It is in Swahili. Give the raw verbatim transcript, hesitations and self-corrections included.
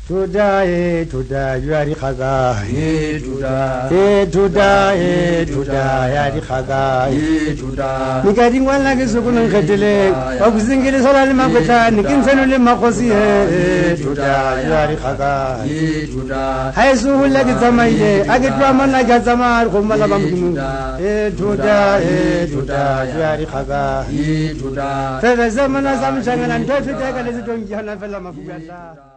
Tuda e tuda yari khaga e tuda e tuda e tuda yari khaga e tuda nikadi ngwala ke sokuna ngedele akuzingile sala le makwetla nikinseno le makhosi e tuda yari khaga e tuda haisu le ke tsamaile a ke twa mana ga tsama go mala ba mdimu e tuda e tuda yari khaga e tuda fe zamana zamshangana ntwe fiteka lezi tongi hana fela mafuga